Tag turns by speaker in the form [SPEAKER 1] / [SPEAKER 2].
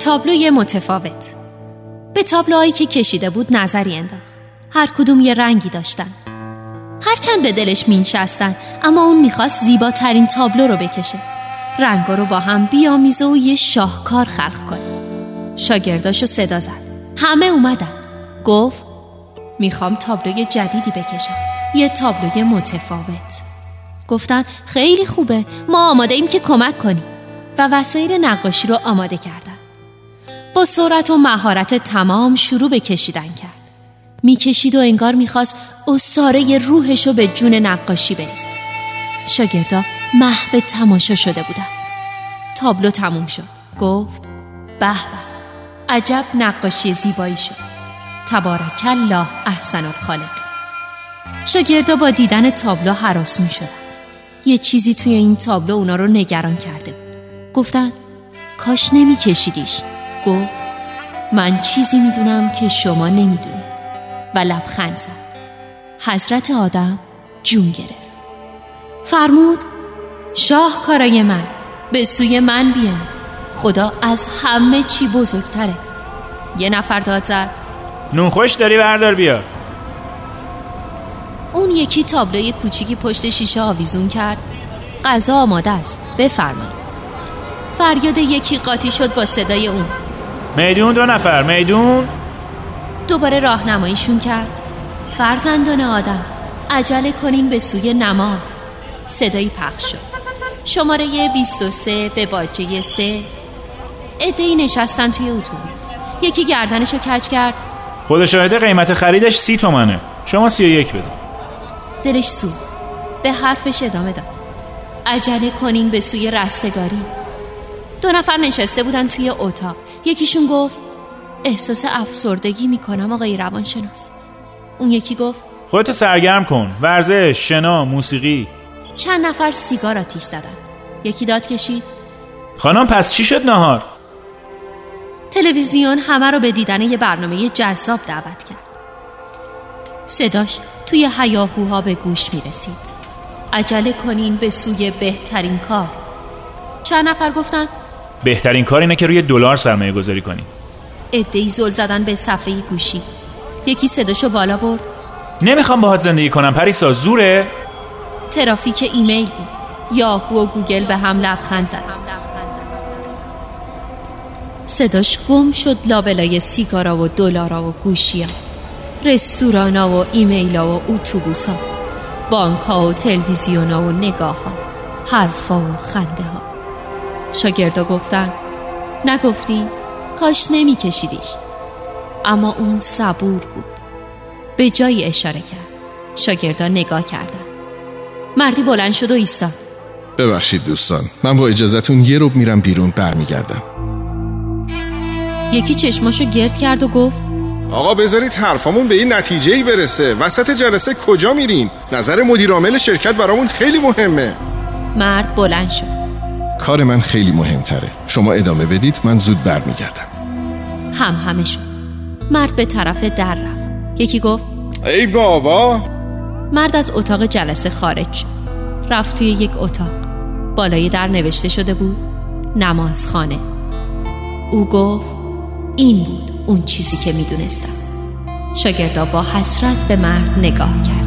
[SPEAKER 1] تابلوی متفاوت. به تابلوهایی که کشیده بود نظری انداخت. هر کدوم یه رنگی داشتن. هرچند به دلش مینشستن، اما اون میخواست زیباترین تابلو رو بکشه. رنگا رو با هم بیامیزه و یه شاهکار خلق کنه. شاگرداشو صدا زد. همه اومدن. گفت میخوام تابلوی جدیدی بکشم. یه تابلوی متفاوت. گفتن خیلی خوبه، ما آماده ایم که کمک کنیم. و وسایل نقاشی رو آماده کردن. با سرعت و مهارت تمام شروع به کشیدن کرد. میکشید و انگار میخواست عصاره روحشو به جون نقاشی بریزه. شاگردا محو تماشا شده بودن. تابلو تموم شد. گفت به به، عجب نقاشی زیبایی شد. تبارک الله احسن الخالق. شاگردا با دیدن تابلو هراسون شدن. یه چیزی توی این تابلو اونا رو نگران کرده بود. گفتن کاش نمی کشیدیش. گفت من چیزی میدونم که شما نمیدونید. و لبخند زد. حضرت آدم جون گرفت. فرمود شاهکارای من به سوی من بیان. خدا از همه چی بزرگتره. یه نفر داد زد
[SPEAKER 2] نون خوش داری بردار بیا.
[SPEAKER 1] اون یکی تابلوی کوچیکی پشت شیشه آویزون کرد. غذا آماده است، بفرمایید. فریاد یکی قاطی شد با صدای اون.
[SPEAKER 2] میدون 2 نفر، میدون.
[SPEAKER 1] دوباره راهنماییشون کرد. فرزندان آدم عجله کنین به سوی نماز. صدایی پخش شد. شماره 23 به باجه 3. عده‌ای نشستن توی اتوبوس. یکی گردنشو کج کرد.
[SPEAKER 2] خدا شاهده قیمت خریدش 30 تومنه، شما 31 بده.
[SPEAKER 1] دلش سوخت. به حرفش ادامه داد. عجله کنین به سوی رستگاری. 2 نفر نشسته بودن توی اتاق. یکیشون گفت احساس افسردگی میکنم آقای روانشناس. اون یکی گفت
[SPEAKER 2] خودت سرگرم کن، ورزش، شنا، موسیقی.
[SPEAKER 1] چند نفر سیگار آتیش زدن. یکی داد کشید
[SPEAKER 2] خانم پس چی شد نهار؟
[SPEAKER 1] تلویزیون همه رو به دیدن یه برنامه جذاب دعوت کرد. صداش توی هیاهوها به گوش میرسید. عجله کنین به سوی بهترین کار. چند نفر گفتن
[SPEAKER 2] بهترین کار اینه که روی دلار سرمایه گذاری کنی.
[SPEAKER 1] عده‌ای زل زدن به صفحه گوشی. یکی صداشو بالا برد.
[SPEAKER 2] نمیخوام باهات زندگی کنم پریسا، زوره؟
[SPEAKER 1] ترافیک ایمیل بود. یاهو و گوگل به هم لبخند زد. صداش گم شد لابلای سیگارا و دلارا و گوشیا، رستورانا و ایمیلا و اتوبوسا، بانک‌ها و تلویزیونا و نگاه‌ها، حرفا و خنده ها. شاگردا گفتن نگفتی؟ کاش نمی کشیدیش. اما اون صبور بود. به جایی اشاره کرد. شاگردا نگاه کردن. مردی بلند شد و ایستاد.
[SPEAKER 3] ببخشید دوستان، من با اجازهتون یه ربع میرم بیرون، برمیگردم.
[SPEAKER 1] یکی چشماشو گرد کرد و گفت
[SPEAKER 3] آقا بذارید حرفامون به این نتیجه‌ای برسه. وسط جلسه کجا میرین؟ نظر مدیر عامل شرکت برامون خیلی مهمه.
[SPEAKER 1] مرد بلند شد.
[SPEAKER 3] کار من خیلی مهمتره. شما ادامه بدید، من زود برمیگردم.
[SPEAKER 1] همه شد. مرد به طرف در رفت. یکی گفت
[SPEAKER 3] ای بابا.
[SPEAKER 1] مرد از اتاق جلسه خارج شد. رفت توی یک اتاق. بالای در نوشته شده بود نمازخانه. او گفت این بود اون چیزی که میدونستم. شاگردا با حسرت به مرد نگاه کرد.